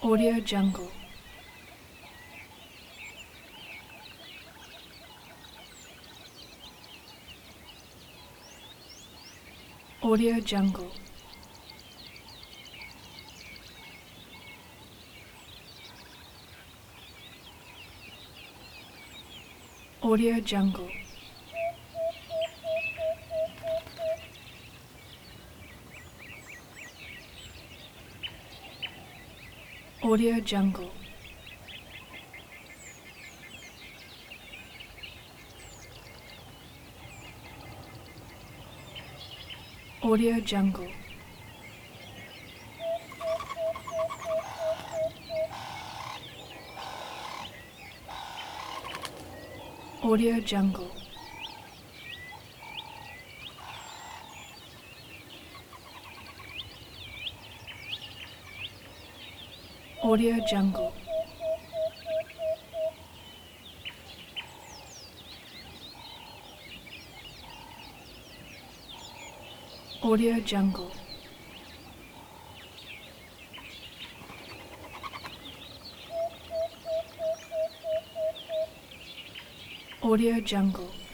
Audio Jungle. Audio Jungle. Audio Jungle. Audio Jungle. Audio Jungle. Audio Jungle. Audio Jungle. Audio Jungle. Audio Jungle.